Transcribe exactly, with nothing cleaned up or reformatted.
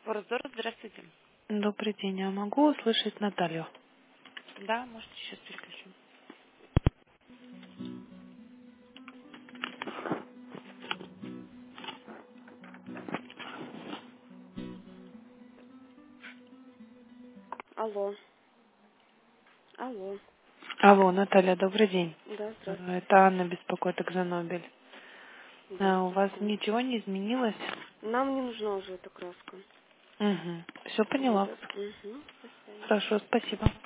Форзор, здравствуйте. Добрый день, я могу услышать Наталью? Да, можете сейчас переключу. Алло. Алло. Алло, Наталья, добрый день. Да, Э, здравствуйте. Это Анна беспокоит Экзонобель. Да, Э, У вас здравствуйте. ничего не изменилось? Нам не нужна уже эта краска. Угу. Все Вот поняла. это. Угу. До свидания. Хорошо, спасибо.